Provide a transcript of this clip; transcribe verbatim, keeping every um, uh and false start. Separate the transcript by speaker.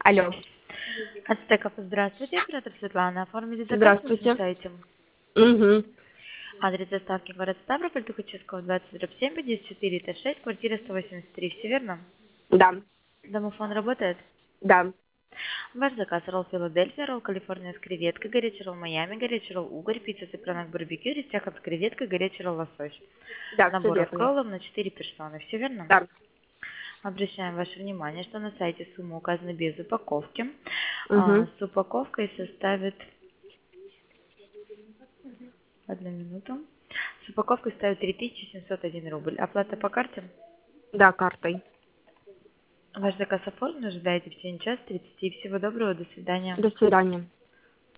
Speaker 1: Алло.
Speaker 2: Ацтеков, здравствуйте, оператор Светлана. Оформили заказ на нашем
Speaker 1: Здравствуйте.
Speaker 2: сайте.
Speaker 1: Угу.
Speaker 2: Адрес доставки город Ставрополь, Тухачевского, двадцать, дробь семь, пятьдесят четыре, это шесть, квартира сто восемьдесят три, все верно?
Speaker 1: Да.
Speaker 2: Домофон работает?
Speaker 1: Да.
Speaker 2: Ваш заказ: ролл Филадельфия, ролл Калифорния с креветкой, горячий ролл Майами, горячий ролл Угорь, пицца цыпленок барбекю, рестяхот с креветкой, горячий ролл лосось.
Speaker 1: Да, все
Speaker 2: Набор
Speaker 1: верно.
Speaker 2: роллов на четыре персоны, все верно?
Speaker 1: Да.
Speaker 2: Обращаем ваше внимание, что на сайте сумма указана без упаковки. А,
Speaker 1: Угу.
Speaker 2: с упаковкой составит... Одну минуту. С упаковкой стоит три тысячи семьсот один рубль. Оплата по карте?
Speaker 1: Да, картой.
Speaker 2: Ваш заказ оформлен, ожидаете в течение часа тридцати. Всего доброго, до свидания.
Speaker 1: До свидания.